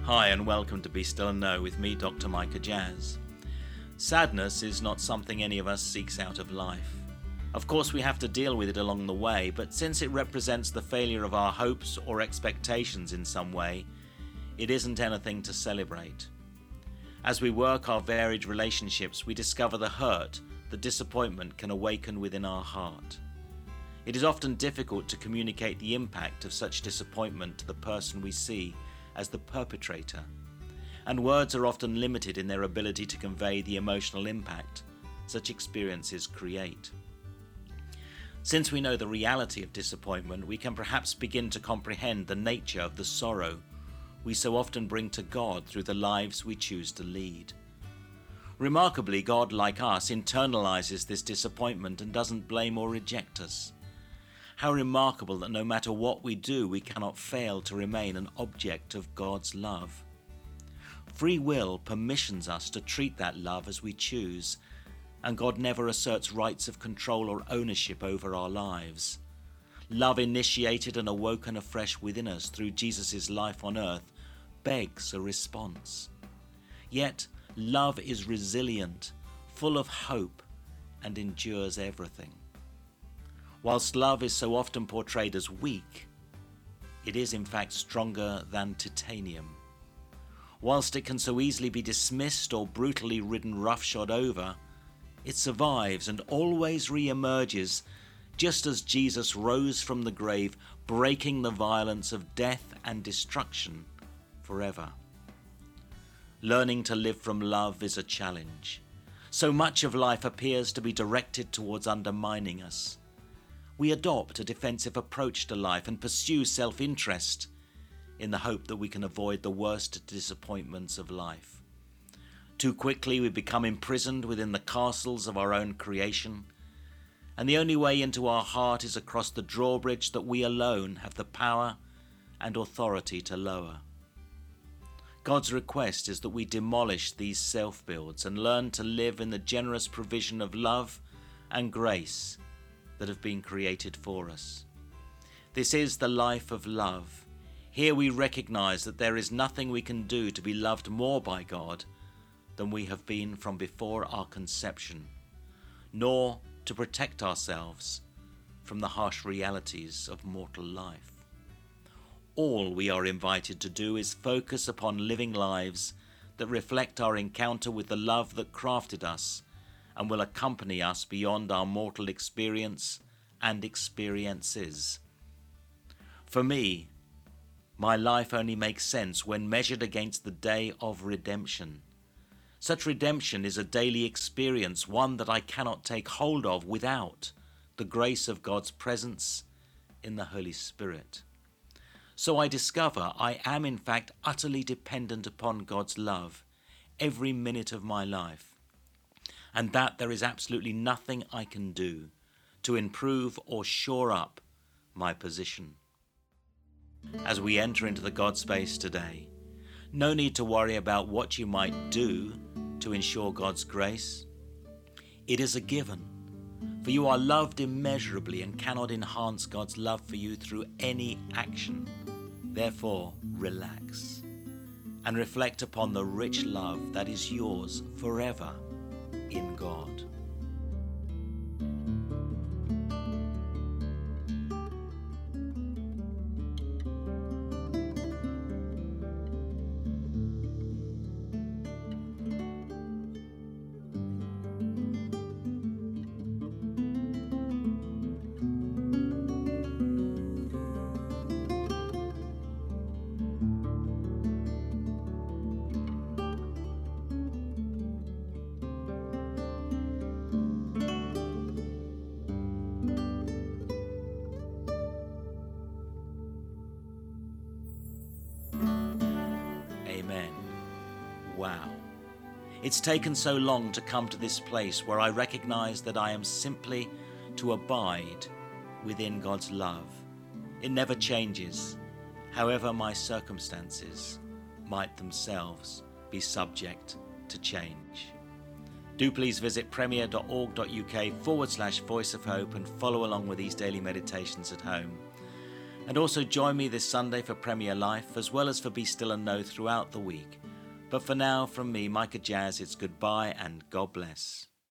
Hi and welcome to Be Still and Know with me, Dr. Micah Jazz. Sadness is not something any of us seeks out of life. Of course we have to deal with it along the way, but since it represents the failure of our hopes or expectations in some way, it isn't anything to celebrate. As we work our varied relationships, we discover the hurt that disappointment can awaken within our heart. It is often difficult to communicate the impact of such disappointment to the person we see as the perpetrator, and words are often limited in their ability to convey the emotional impact such experiences create. Since we know the reality of disappointment, we can perhaps begin to comprehend the nature of the sorrow we so often bring to God through the lives we choose to lead. Remarkably, God, like us, internalizes this disappointment and doesn't blame or reject us. How remarkable that no matter what we do, we cannot fail to remain an object of God's love. Free will permissions us to treat that love as we choose, and God never asserts rights of control or ownership over our lives. Love initiated and awoken afresh within us through Jesus' life on earth begs a response. Yet, love is resilient, full of hope, and endures everything. Whilst love is so often portrayed as weak, it is in fact stronger than titanium. Whilst it can so easily be dismissed or brutally ridden roughshod over, it survives and always re-emerges, just as Jesus rose from the grave, breaking the violence of death and destruction forever. Learning to live from love is a challenge. So much of life appears to be directed towards undermining us. We adopt a defensive approach to life and pursue self-interest in the hope that we can avoid the worst disappointments of life. Too quickly we become imprisoned within the castles of our own creation, and the only way into our heart is across the drawbridge that we alone have the power and authority to lower. God's request is that we demolish these self-builds and learn to live in the generous provision of love and grace that have been created for us. This is the life of love. Here we recognize that there is nothing we can do to be loved more by God than we have been from before our conception, nor to protect ourselves from the harsh realities of mortal life. All we are invited to do is focus upon living lives that reflect our encounter with the love that crafted us and will accompany us beyond our mortal experience and experiences. For me, my life only makes sense when measured against the day of redemption. Such redemption is a daily experience, one that I cannot take hold of without the grace of God's presence in the Holy Spirit. So I discover I am in fact utterly dependent upon God's love every minute of my life, and that there is absolutely nothing I can do to improve or shore up my position. As we enter into the God space today, no need to worry about what you might do to ensure God's grace. It is a given, for you are loved immeasurably and cannot enhance God's love for you through any action. Therefore, relax and reflect upon the rich love that is yours forever in God. Amen. Wow. It's taken so long to come to this place where I recognize that I am simply to abide within God's love. It never changes, however my circumstances might themselves be subject to change. Do please visit premier.org.uk/Voice of Hope and follow along with these daily meditations at home. And also join me this Sunday for Premier Life, as well as for Be Still and Know throughout the week. But for now, from me, Micah Jazz, it's goodbye and God bless.